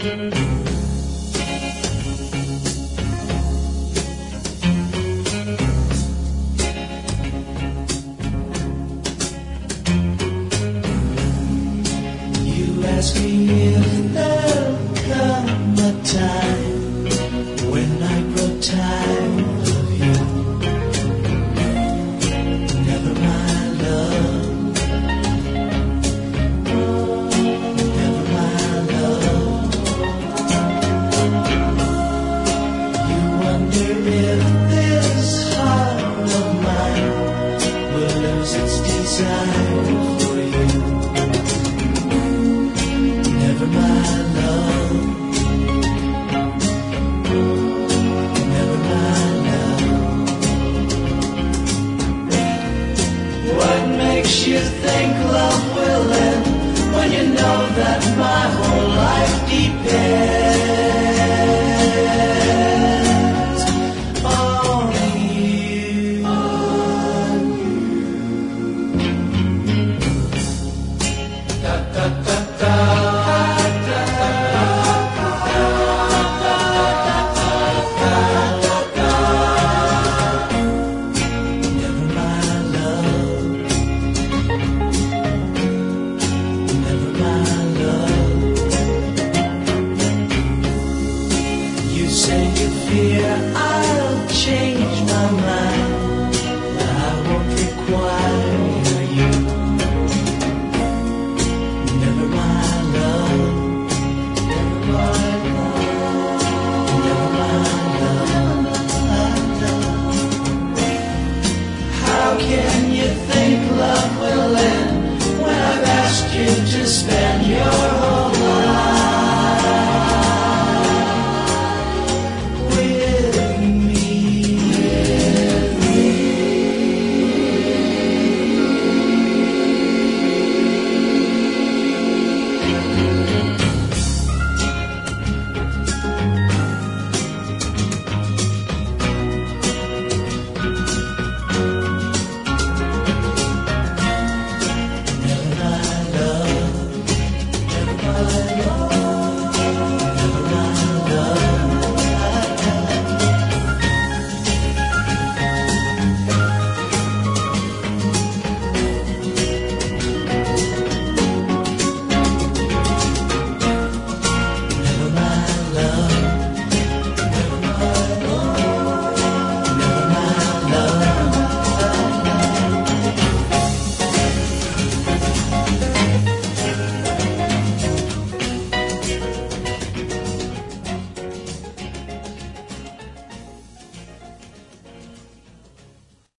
Ask me if there'll come a time when I grow tired of you. Never my love, never my love. You wonder if this heart of mine will lose its desire for you. Never my love, never my love. What makes you think love will end when you know that my whole life depends on you? Da, da, da, da. I'll change my mind, but I won't require you. Never my love, never my love, never my love. How can you think love will end when I've asked you to spend your whole life? Never my love, never my love.